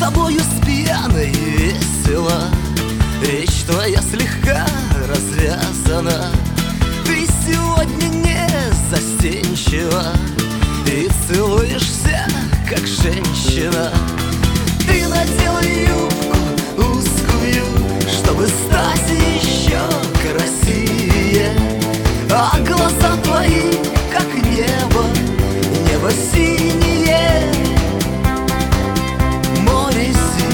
тобою с пьяной весело, речь твоя слегка развязана. Ты сегодня не застенчива и целуешься, как женщина. Ты надела юбку узкую, чтобы стать еще красивее, а глаза твои, как небо, небо синее, море синее.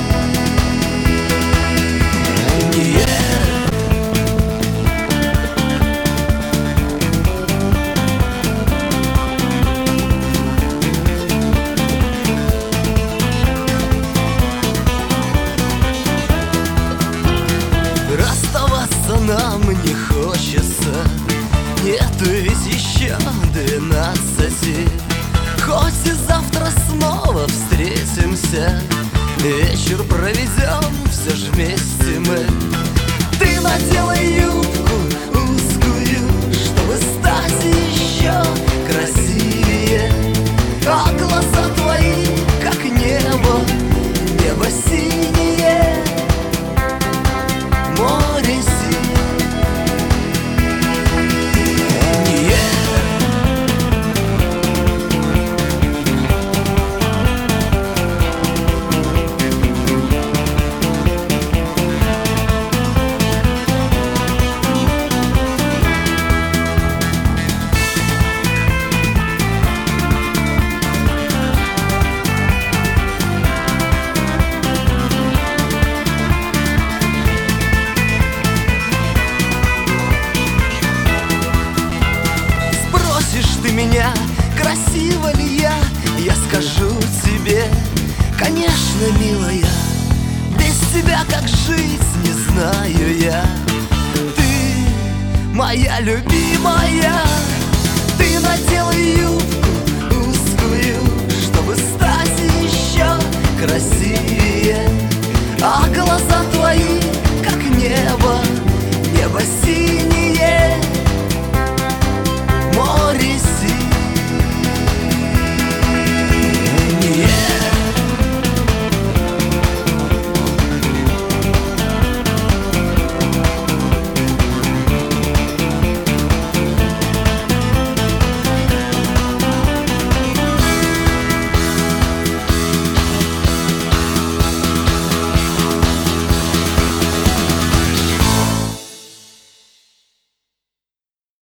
Расставаться нам не хочется, нету ведь еще 12. Хоть и завтра снова встретимся, вечер проведем все ж вместе мы. Ты надела юбку узкую, чтобы стать еще красивее, а глаза твои, как небо, небо синее, море синее. Ты меня, красива ли я скажу тебе, конечно, милая, без тебя как жить не знаю я. Ты моя любимая, ты надела юбку